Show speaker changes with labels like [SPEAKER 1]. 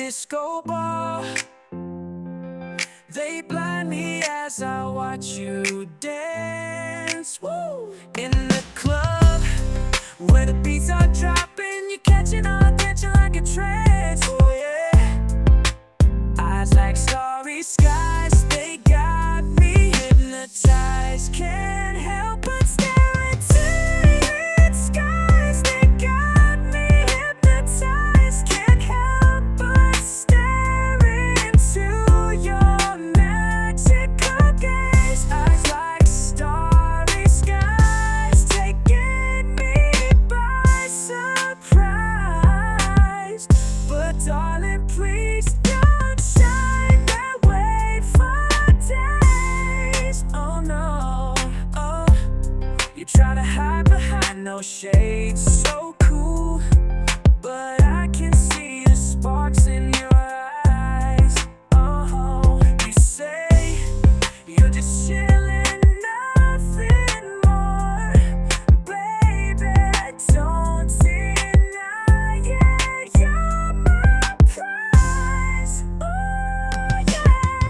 [SPEAKER 1] disco ball. They blind me as I watch you dance. Woo! In the club, where the beats are dropping, you're catching our attention like a trance. Oh yeah. Eyes like starry skies, they got me hypnotized. Can't help but stare into your skies. They got me hypnotized. Can't help but stare into your magical gaze. Eyes like starry skies, taking me by surprise. But darling, please don't shine that way for days. Oh no, oh, you try to hide behind those shades, so cool, but